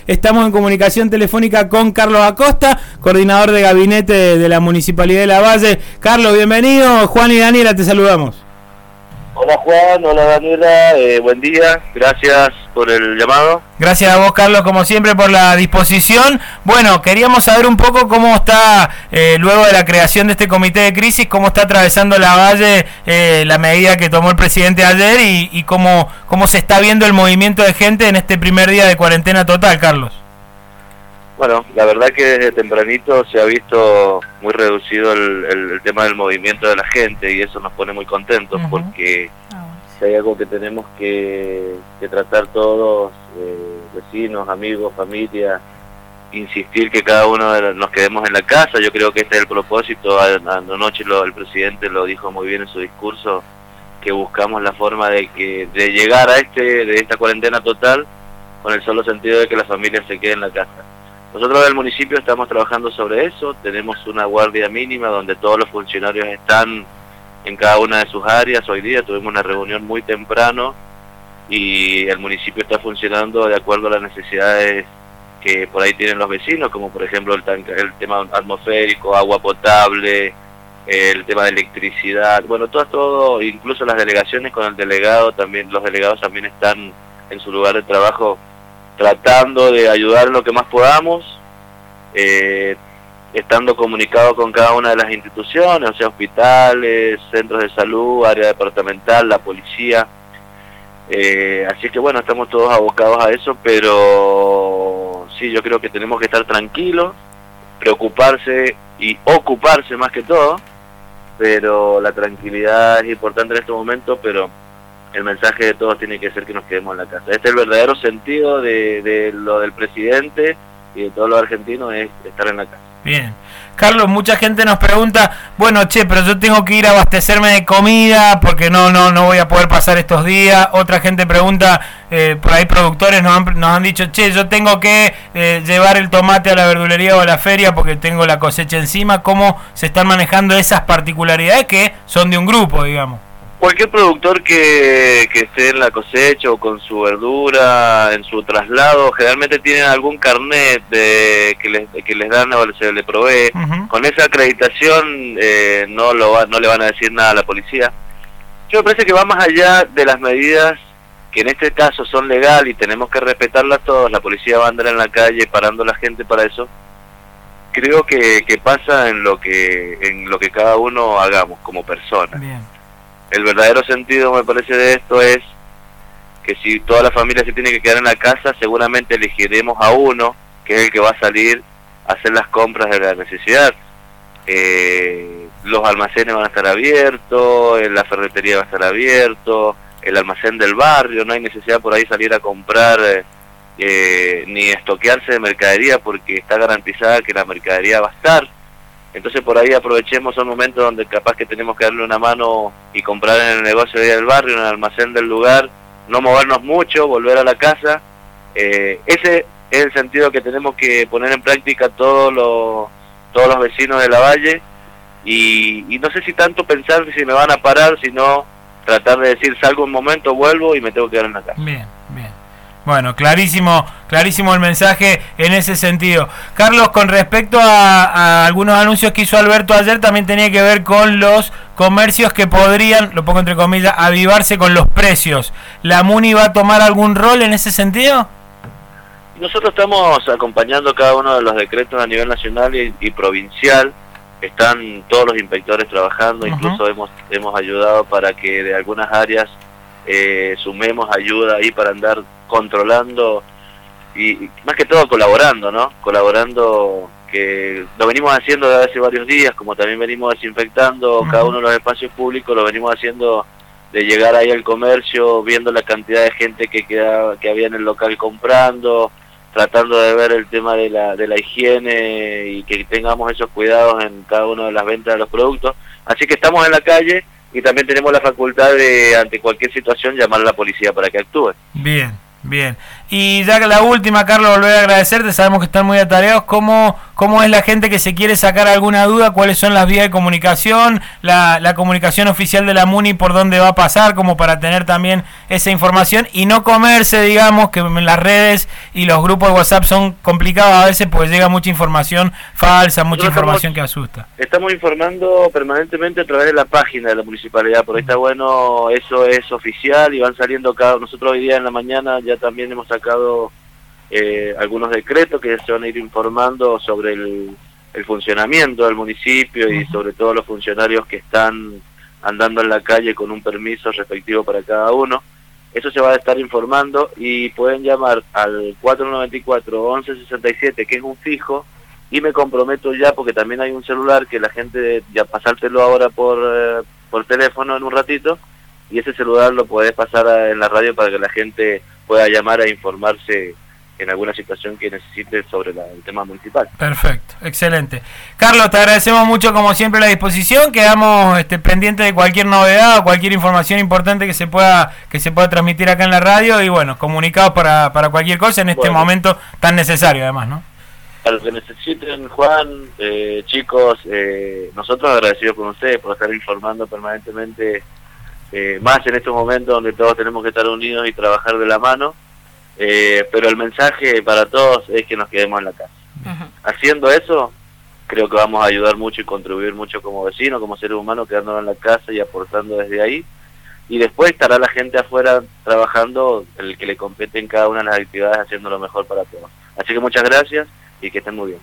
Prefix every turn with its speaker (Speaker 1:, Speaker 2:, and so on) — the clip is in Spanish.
Speaker 1: Estamos en comunicación telefónica con Carlos Acosta, coordinador de gabinete de la Municipalidad de Lavalle. Carlos, bienvenido. Juan y Daniela, te saludamos.
Speaker 2: Hola Juan, hola Daniela, buen día, gracias por el llamado.
Speaker 1: Gracias a vos, Carlos, como siempre, por la disposición. Bueno, queríamos saber un poco cómo está, luego de la creación de este comité de crisis, cómo está atravesando Lavalle la medida que tomó el presidente ayer y cómo se está viendo el movimiento de gente en este primer día de cuarentena total, Carlos.
Speaker 2: Bueno, la verdad que desde tempranito se ha visto muy reducido el tema del movimiento de la gente y eso nos pone muy contentos porque si hay algo que tenemos que tratar todos, vecinos, amigos, familia, insistir que cada uno nos quedemos en la casa. Yo creo que este es el propósito. Anoche el presidente lo dijo muy bien en su discurso, que buscamos la forma de llegar a de esta cuarentena total con el solo sentido de que la familia se quede en la casa. Nosotros del municipio estamos trabajando sobre eso, tenemos una guardia mínima donde todos los funcionarios están en cada una de sus áreas. Hoy día tuvimos una reunión muy temprano y el municipio está funcionando de acuerdo a las necesidades que por ahí tienen los vecinos, como por ejemplo el tema atmosférico, agua potable, el tema de electricidad, bueno, todo, incluso las delegaciones con el delegado, también los delegados también están en su lugar de trabajo tratando de ayudar en lo que más podamos, estando comunicados con cada una de las instituciones, o sea, hospitales, centros de salud, área departamental, la policía, así que bueno, estamos todos abocados a eso, pero sí, yo creo que tenemos que estar tranquilos, preocuparse y ocuparse más que todo, pero la tranquilidad es importante en este momento, pero el mensaje de todos tiene que ser que nos quedemos en la casa. Este es el verdadero sentido de lo del presidente y de todos los argentinos, es estar en la casa. Bien.
Speaker 1: Carlos, mucha gente nos pregunta, bueno, pero yo tengo que ir a abastecerme de comida porque no voy a poder pasar estos días. Otra gente pregunta, por ahí productores nos han dicho, yo tengo que llevar el tomate a la verdulería o a la feria porque tengo la cosecha encima. ¿Cómo se están manejando esas particularidades que son de un grupo, digamos?
Speaker 2: Cualquier productor que esté en la cosecha o con su verdura, en su traslado, generalmente tienen algún carnet que les dan o se le provee. Con esa acreditación no le van a decir nada a la policía. Yo me parece que va más allá de las medidas que en este caso son legales y tenemos que respetarlas todos. La policía va a andar en la calle parando a la gente para eso. Creo que pasa en lo que cada uno hagamos como persona.
Speaker 1: Bien.
Speaker 2: El verdadero sentido, me parece, de esto es que si toda la familia se tiene que quedar en la casa, seguramente elegiremos a uno, que es el que va a salir a hacer las compras de la necesidad. Los almacenes van a estar abiertos, la ferretería va a estar abierto, el almacén del barrio, no hay necesidad por ahí salir a comprar ni estoquearse de mercadería porque está garantizada que la mercadería va a estar. Entonces por ahí aprovechemos un momento donde capaz que tenemos que darle una mano y comprar en el negocio del barrio, en el almacén del lugar, no movernos mucho, volver a la casa. Ese es el sentido que tenemos que poner en práctica todos los vecinos de Lavalle y no sé si tanto pensar si me van a parar, sino tratar de decir salgo un momento, vuelvo y me tengo que quedar en la casa.
Speaker 1: Bien. Bueno, clarísimo el mensaje en ese sentido. Carlos, con respecto a algunos anuncios que hizo Alberto ayer, también tenía que ver con los comercios que podrían, lo pongo entre comillas, avivarse con los precios. ¿La MUNI va a tomar algún rol en ese sentido?
Speaker 2: Nosotros estamos acompañando cada uno de los decretos a nivel nacional y provincial. Están todos los inspectores trabajando, incluso hemos ayudado para que de algunas áreas sumemos ayuda ahí para andar controlando y más que todo colaborando, ¿no? Colaborando, que lo venimos haciendo desde hace varios días, como también venimos desinfectando cada uno de los espacios públicos, lo venimos haciendo de llegar ahí al comercio, viendo la cantidad de gente que había en el local comprando, tratando de ver el tema de la higiene y que tengamos esos cuidados en cada una de las ventas de los productos. Así que estamos en la calle y también tenemos la facultad de, ante cualquier situación, llamar a la policía para que actúe.
Speaker 1: Bien. Y ya la última, Carlos, volver a agradecerte, sabemos que están muy atareados. ¿Cómo cómo es la gente que se quiere sacar alguna duda, cuáles son las vías de comunicación, la comunicación oficial de la MUNI, por dónde va a pasar, como para tener también esa información y no comerse, digamos, que en las redes y los grupos de WhatsApp son complicados a veces, pues llega mucha información falsa, mucha información que asusta.
Speaker 2: Estamos informando permanentemente a través de la página de la municipalidad, porque está bueno, eso es oficial y van saliendo nosotros hoy día en la mañana ya también hemos sacado algunos decretos que se van a ir informando sobre el funcionamiento del municipio y sobre todo los funcionarios que están andando en la calle con un permiso respectivo para cada uno. Eso se va a estar informando y pueden llamar al 494-1167, que es un fijo, y me comprometo ya, porque también hay un celular que la gente, ya pasártelo ahora por teléfono en un ratito, y ese celular lo podés pasar en la radio para que la gente pueda llamar a informarse en alguna situación que necesite sobre el tema municipal.
Speaker 1: Perfecto, excelente. Carlos, te agradecemos mucho como siempre la disposición, quedamos pendientes de cualquier novedad o cualquier información importante que se pueda transmitir acá en la radio y bueno, comunicados para cualquier cosa en este momento tan necesario además, ¿no?
Speaker 2: A lo que necesiten, Juan, chicos, nosotros agradecidos con ustedes por estar informando permanentemente, más en estos momentos donde todos tenemos que estar unidos y trabajar de la mano. Pero el mensaje para todos es que nos quedemos en la casa. Haciendo eso, creo que vamos a ayudar mucho y contribuir mucho como vecinos, como seres humanos, quedándonos en la casa y aportando desde ahí. Y después estará la gente afuera trabajando, el que le compete en cada una de las actividades, haciendo lo mejor para todos. Así que muchas gracias y que estén muy bien.